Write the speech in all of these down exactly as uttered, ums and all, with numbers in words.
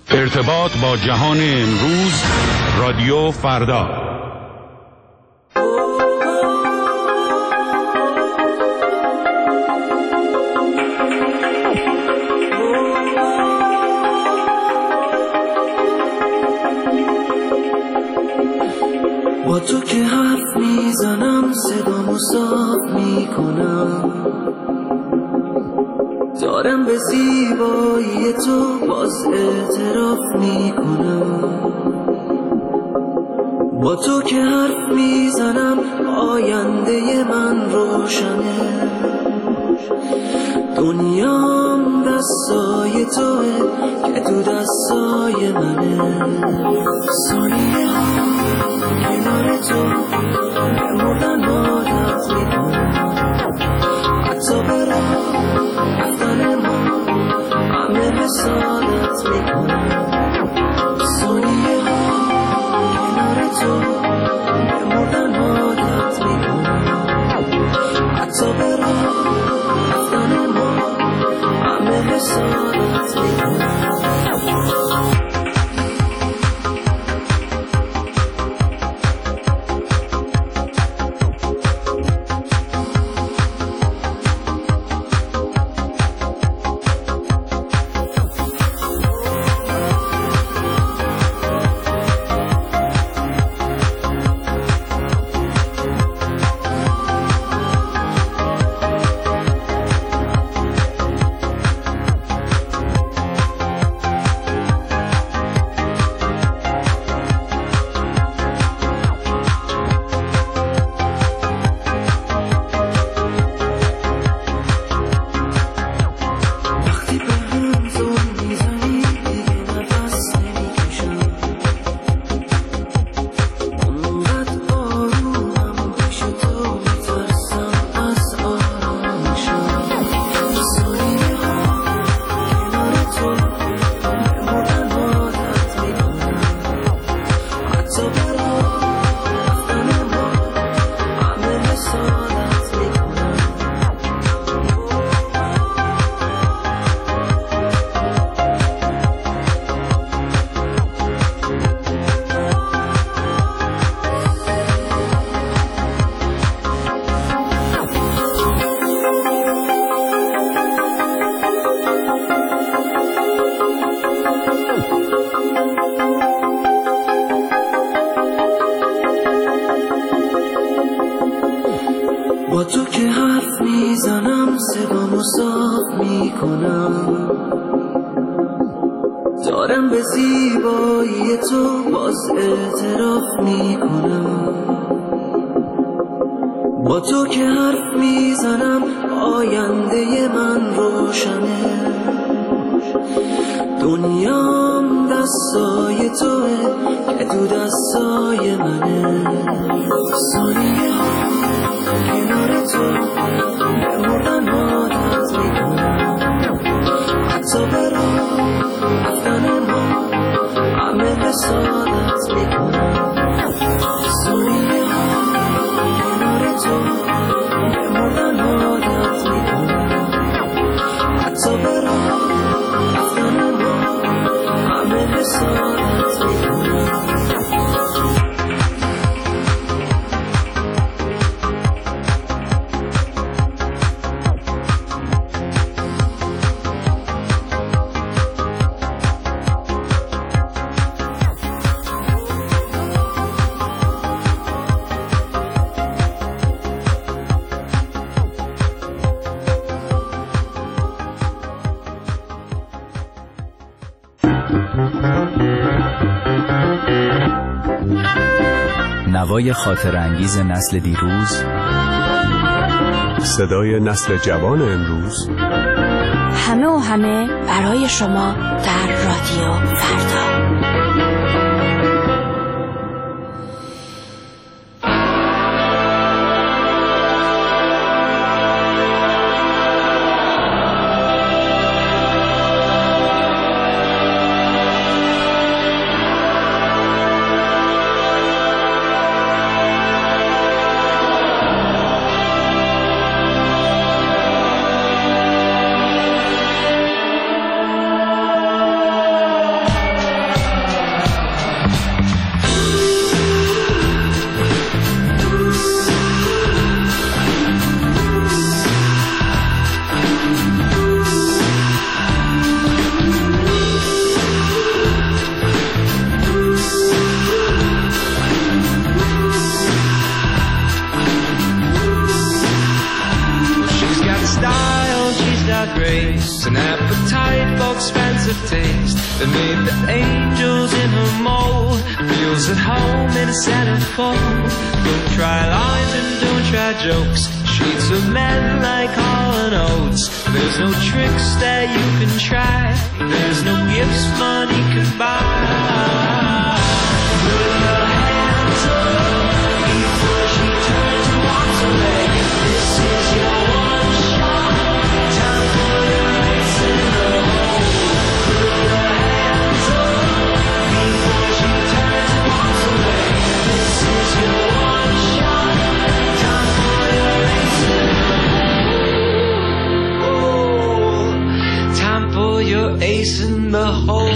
ارتباط با جهان امروز، رادیو فردا. با تو که حرف میزنم صدامو صاف میکنم، دارم به زیبایی تو باز اعتراف میکنم. با تو که حرف میزنم آینده من روشنه، دنیام دستای توه که تو دستای منه. ثانیه ها کنار تو بمردن عادت میکنم، حتی به راه رفتن ما همه حسادت میکنم. ثانیه ها کنار تو بمردن عادت میکنم، حتی به راه رفتن ما همه حسادت میکنم. با تو که حرف میزنم صدامو صاف میکنم، دارم به زیبایی تو باز اعتراف میکنم. با تو که حرف میزنم آینده من روشنه، دنیام دستای توه که تو دستای منه. ثانیه ها کنار تو بمردن عادت میکنم، حتی به راه رفتن ما همه حسادت میکنم. ثانیه ها کنار تو بمردن عادت میکنم، حتی به راه رفتن ما همه حسادت میکنم. نوای خاطر انگیز نسل دیروز، صدای نسل جوان امروز، همه و همه برای شما در رادیو فردا. expensive taste that made the angels in her mold. Feels at home in a centerfold. Don't try lines and don't try jokes. Streets of men like Hall and Oates. There's no tricks that you can try. There's no gifts money can buy. Put your hands up before she turns and walks away. This is your one shot. Time for the race in the hole. Put your hands up before she turns and walks away. This is your one shot. Time for the race in the hole. Time for your ace in the hole.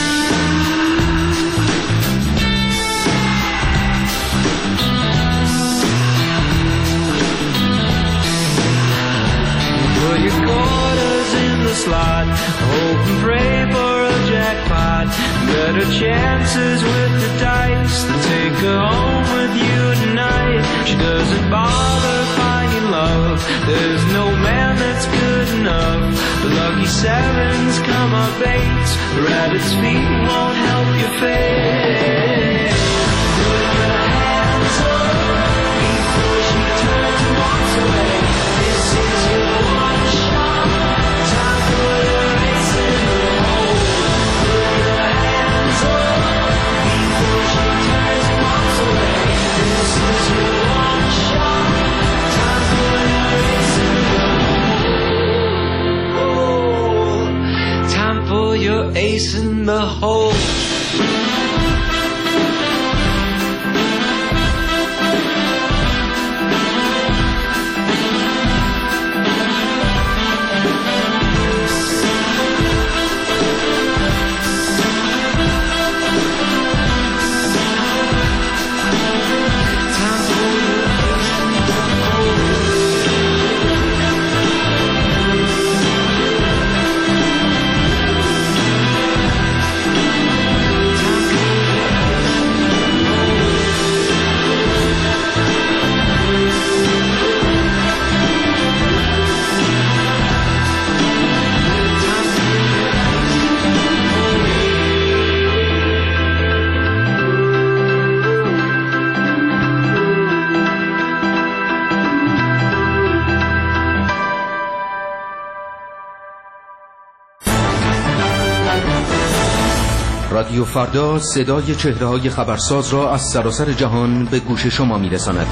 Your quarters in the slot, hope and pray for a jackpot. Better chances with the dice to take her home with you tonight. She doesn't bother finding love. There's no man that's good enough. The lucky sevens come up eights. Rabbit's feet won't help your fate. Put your hands up before she turns and walks away. This is your one shot. Time for the race in the hole. Put your hands up before she turns and walks away. This is your one shot. Time for the race in the hole. Time for your ace in the hole. رادیو فردا صدای چهره‌های خبرساز را از سراسر جهان به گوش شما می‌رساند.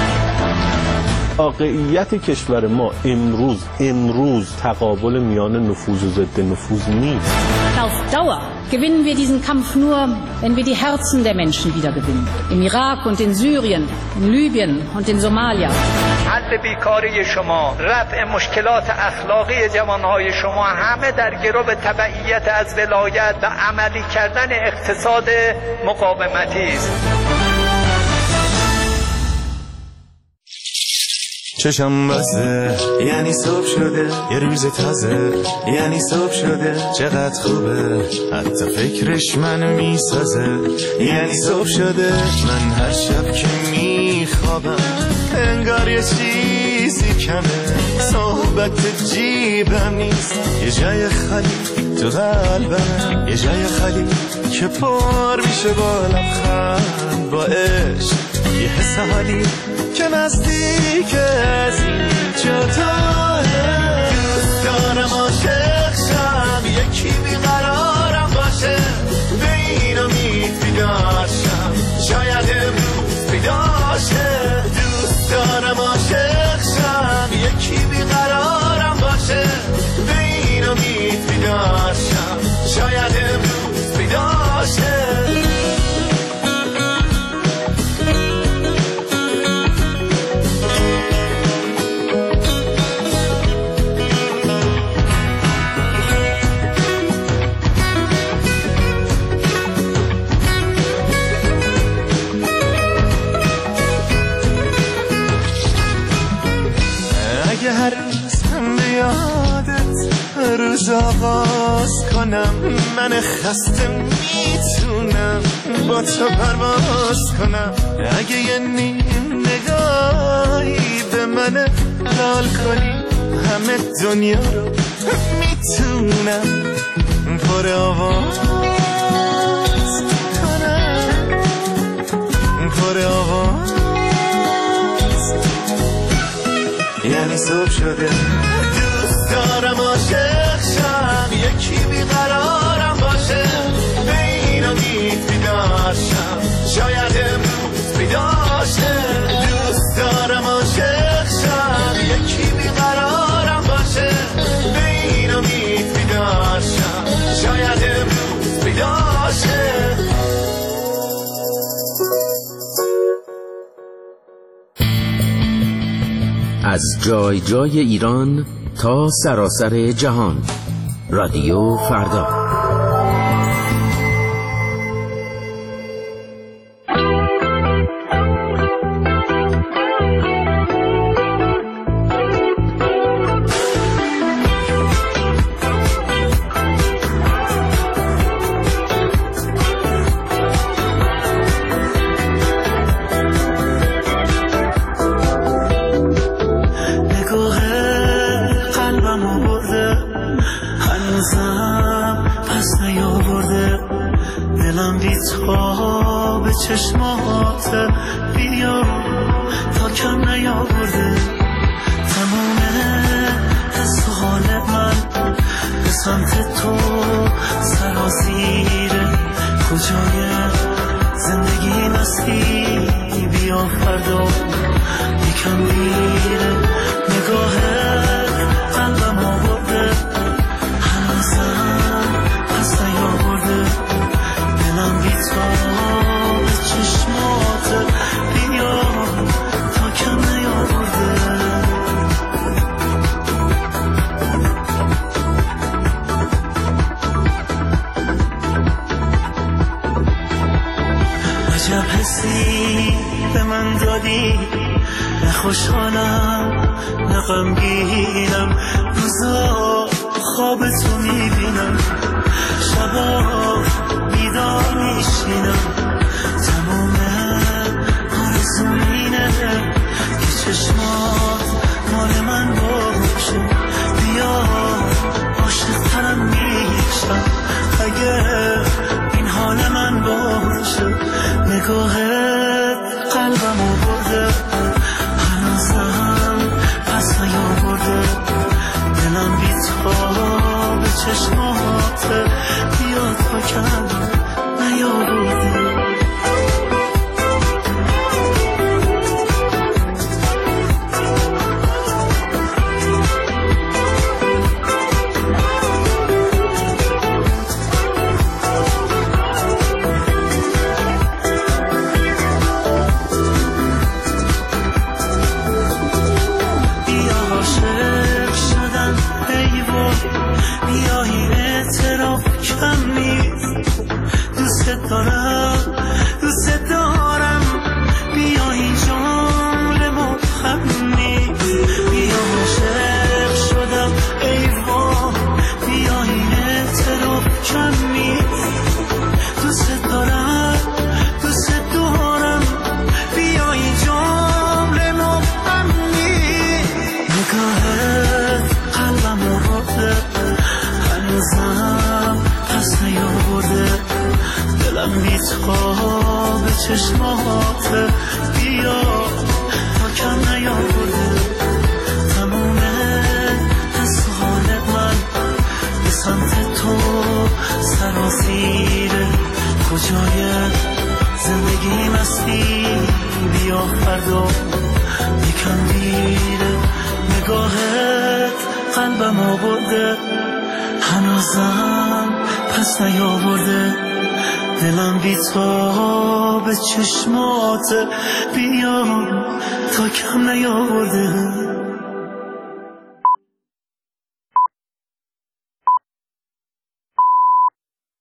واقعیت کشور ما امروز امروز تقابل میان نفوذ و ضد نفوذ نیست. Auf Dauer gewinnen wir diesen Kampf nur, wenn wir die Herzen der Menschen wiedergewinnen. Im Irak und in Syrien, in Libyen und in Somalia. حل بیکاری شما، رفع مشکلات اخلاقی جوانهای شما همه در گرو تبعیت از ولایت و عملی کردن اقتصاد مقاومتی است. چشم بسته یعنی صبح شده، یه روز تازه یعنی صبح شده، چقدر خوبه حتی فکرش منو میسازه، یعنی صبح شده. من هر شب که میخوابم انگار یه چیزی کمه، صحبت جیبم نیست، یه جای خالی تو قلبم، یه جای خالی که پر میشه با لبخند، با عشق یه حس حالی که نزدیک از این جاتاه. دوست دارم عاشق شم، یکی بیقرارم باشه، به این امید بیدار شم، شاید امروز بیدار شه. دوست دارم عاشق شم، یکی بیقرارم باشه، به این امید بیدار شم، شاید امروز بیدار شه. هر روز هم بیادت روز آغاز کنم، من خسته میتونم با تو پرواز کنم. اگه یه نیم نگاهی به من لال کنی، همه دنیا رو میتونم پر آواز پر آواز یعنی صبح شده دوست دارم عاشق شم یکی بیقرارم باشه به این امید بیدار شم شاید امروز بیدار شه دوست دارم عاشق شم یکی بیقرارم باشه به این امید بیدار شم شاید امروز بیدار شه از جای جای ایران تا سراسر جهان رادیو فردا. خواب چشمات بیا تا کم نیاورده تمام حس و حال من به سمت تو سرازیره کجای زندگی مستی بیا فردا یکم دیره نگاهت قلبم آورده هنوزم پس نیاورده دلم بی تو به چشمات بیا تا کم نیاورده عجب حسی به من دادی نه خوشحالم نه غمگینم روزا خواب تو میبینم شبا بیدار میشینم تمام آرزوم اینه که چشمات مال من باشه بیا عاشق ترم میشم اگه این حال من باشه نگاهت قلبمو برده هنوزم پس نیاورده دلم بی تو به چشمات بیا تا کم نیاورده چشمات بیا تا کم نیاورده تموم حس و حال من به سمت تو سرازیره کجای زندگی مستی بیا فردا یکم دیره نگاهت قلبم آورده هنوزم پس نیاورده دلم بی تو به چشمات بیا تا کم نیاورده